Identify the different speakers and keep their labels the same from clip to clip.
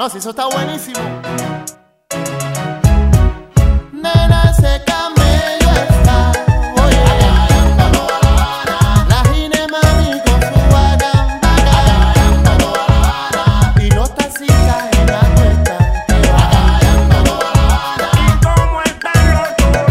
Speaker 1: No, si eso está buenísimo. Nena, ese camello está, oye, la gine mami con su agambaga, y los taxistas en la cuesta que van.
Speaker 2: ¿Y cómo están los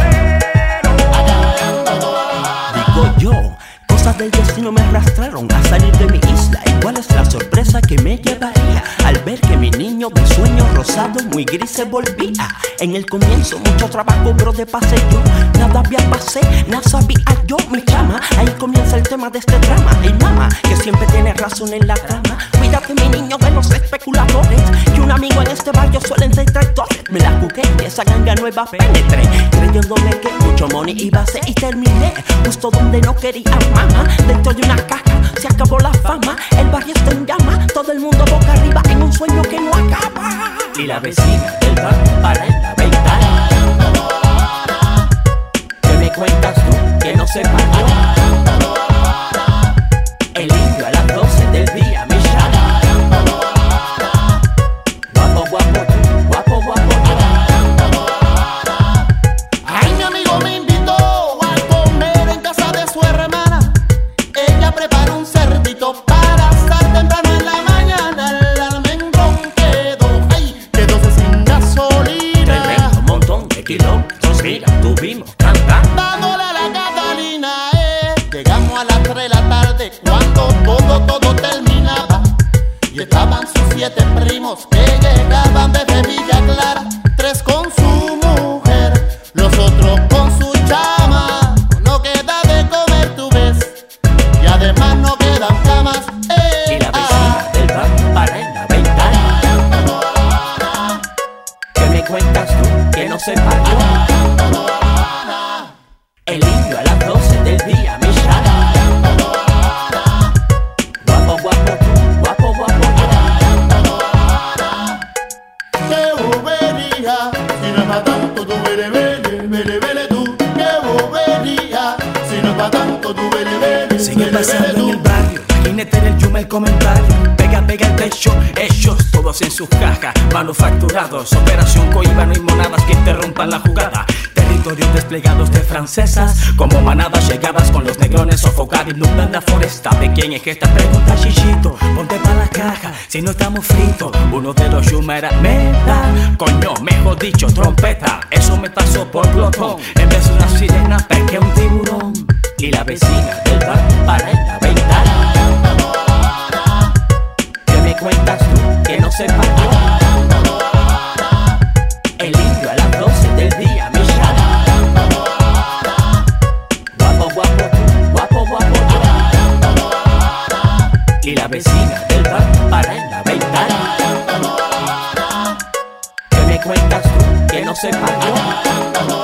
Speaker 2: toreros?
Speaker 3: Digo yo, cosas del destino me arrastraron a salir de mi isla. ¿Y cuál es la sorpresa que me llevaría al ver que mi niño de sueño rosado muy gris se volvía? En el comienzo mucho trabajo, bro, de pase yo nada había pasé, nada sabía yo, mi chama. Ahí comienza el tema de este drama. Y mama, que siempre tiene razón en la trama. Cuídate, mi niño, de los especuladores, que un amigo en este barrio suelen ser traidores. Me la jugué y esa ganga nueva penetré, creyéndome que mucho money iba a ser, y terminé justo donde no quería, mamá. Dentro de una caja se acabó la fama, el barrio está en llama, todo el mundo boca arriba en un sueño que no acaba. Y la vecina del bar para en la ventana. ¿Qué me cuentas tú que no sepa yo? El indio a las 12 del día me llama. Guapo, guapo tú, guapo, guapo tú.
Speaker 1: Ay, mi amigo me invitó a comer en casa de su hermana. Ella preparó un cerdito para estar temprano en la mañana. El almendrón quedó sin gasolina.
Speaker 3: Tremendo montón de kilómetros, mira, tuvimos cantando.
Speaker 1: Dándole a la Catalina, llegamos a las 3 de la tarde cuando todo terminaba. Y estaban sus 7 primos que llegaban desde Villa Clara. 3 con su mujer, los otros con su chama. No queda de comer, tú ves, y además no quedan camas.
Speaker 3: Y la vecina del bar para en la ventana. ¿Qué me cuentas tú que no sepa yo? El indio a las 12 del día me llama. Guapo, guapo tú, guapo, guapo tú.
Speaker 1: ¡Qué bobería! Si no es pa' tanto, tú vele, tú. ¡Qué bobería! Si no es pa' tanto, tú vele,
Speaker 4: Sigue pasando en el barrio, imagínate en el Yuma el comentario. Pega el techo, hechos todos en sus cajas, manufacturados. Operación Coiba, no hay monadas que interrumpan la jugada. Territorios desplegados de francesas, como manadas llegadas con los negrones, sofocar, inundar la foresta. ¿De quién es que esta pregunta, chichito? Ponte pa' la caja, si no estamos fritos. Uno de los Yuma era meta, coño, mejor dicho, trompeta. Eso me pasó por glotón, en vez de una sirena, pesqué un tiburón.
Speaker 3: Y la vecina del bar para en la ventana. ¿Qué me cuentas tú que no sepa yo? El indio a las 12 del día me llama. Guapo, guapo tú, guapo, guapo tú. Y la vecina del bar para en la ventana. ¿Qué me cuentas tú que no sepa yo?